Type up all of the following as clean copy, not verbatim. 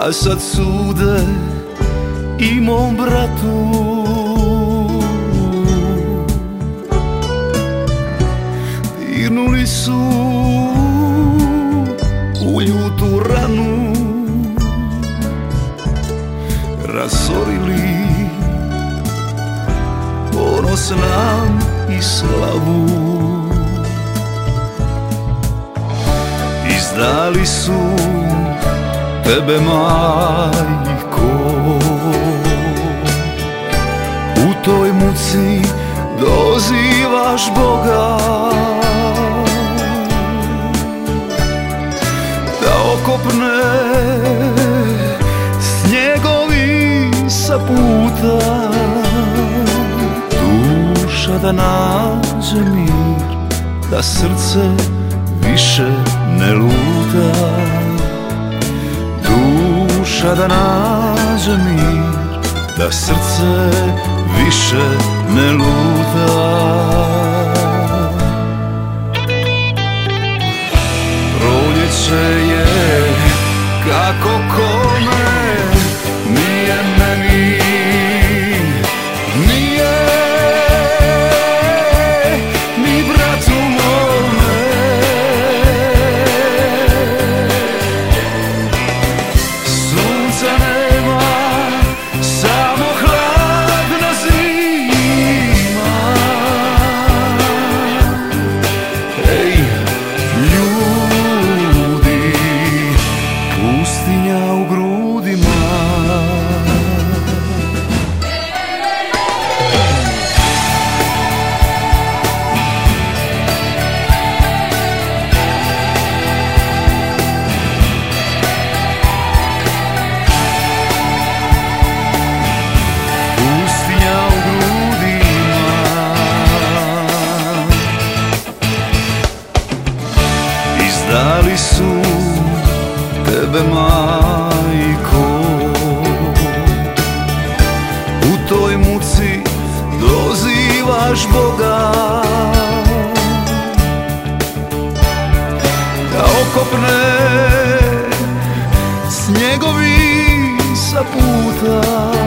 a sad sude i mom bratu. Dirnuli su u ljutu ranu, razorili ponos nam i slavu. Izdali su tebe, majko, u toj muci dozivaš Boga da okopne snjegovi sa puta, duša da nađe mir, da srce više ne luta. Duša da nađe mir, da srce više ne luta. Proljeće je kako kome, nije meni, nije ni bratu mome. Sunca nema, samo hladna zima. Ej, ljudi, pustinja u grudima. Pustinja u grudima. Izdali su tebe, majko, u toj muci dozivaš Boga da okopne snjegovi sa puta,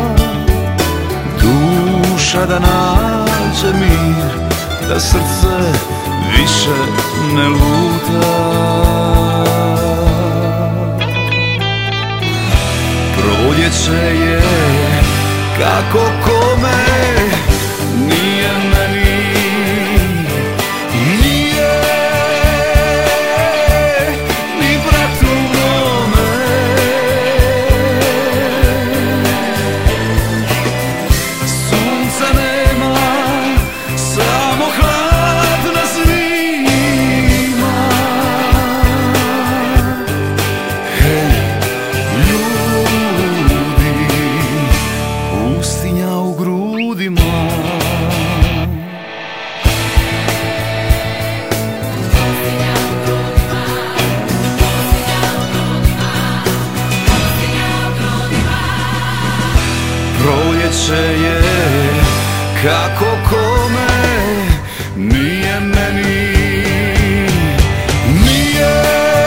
duša da nađe mir, da srce više ne luta. Proljeće je kako kome, nije meni, nije ni bratu mome. Sunca nema, samo hladna zima. Hej, ljudi, pustinja u grudima. Proljeće je kako kome, nije meni, nije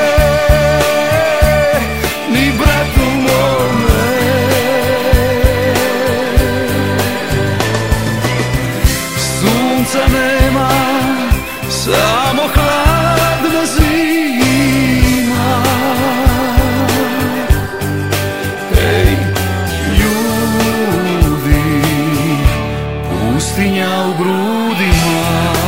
ni bratu mome. Sunca nema, samo hladna zima. Ej, ljudi, pustinja u grudima.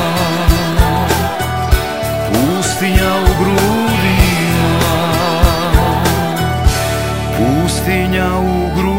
Pustinja u grudima. Pustinja u grudima.